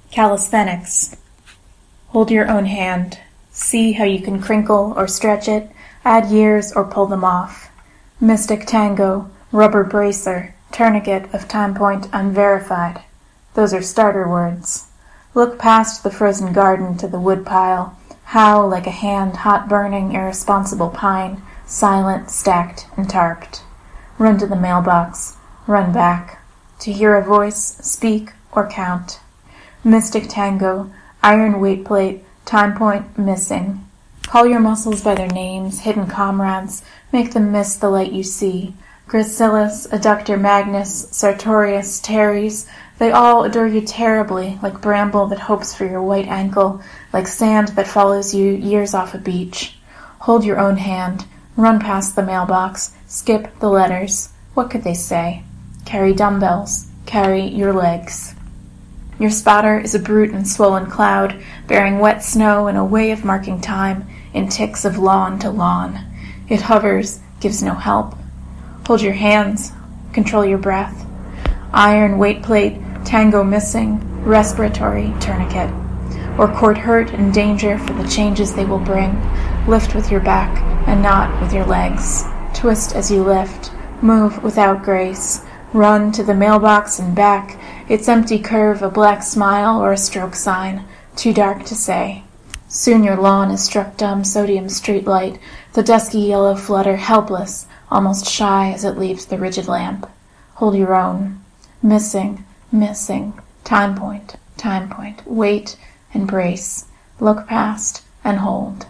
Calisthenics. Hold your own hand. See how you can crinkle or stretch it, add years or pull them off. Mystic tango, rubber bracer, tourniquet of time point unverified. Those are starter words. Look past the frozen garden to the woodpile, how like a hand hot-burning irresponsible pine, silent, stacked, and tarped. Run to the mailbox, run back. To hear a voice, speak, or count. Mystic tango, iron weight plate, time point missing. Call your muscles by their names, hidden comrades, make them miss the light you see. Gracilis, Adductor Magnus, Sartorius, Teres, they all adore you terribly, like bramble that hopes for your white ankle, like sand that follows you years off a beach. Hold your own hand, run past the mailbox, skip the letters. What could they say? Carry dumbbells, carry your legs. Your spotter is a brute and swollen cloud, bearing wet snow in a way of marking time, in ticks of lawn to lawn. It hovers, gives no help. Hold your hands, control your breath. Iron weight plate, tango missing, respiratory tourniquet. Or court hurt and danger for the changes they will bring. Lift with your back and not with your legs. Twist as you lift. Move without grace. Run to the mailbox and back, its empty curve a black smile or a stroke sign, too dark to say. Soon your lawn is struck dumb sodium streetlight, the dusky yellow flutter helpless, almost shy as it leaves the rigid lamp. Hold your own. Missing, time point, wait and brace, look past and hold.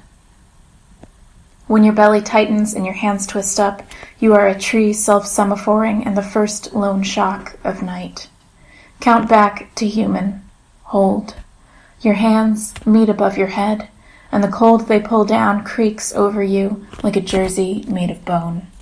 When your belly tightens and your hands twist up, you are a tree self-semaphoring in the first lone shock of night. Count back to human. Hold. Your hands meet above your head, and the cold they pull down creaks over you like a jersey made of bone.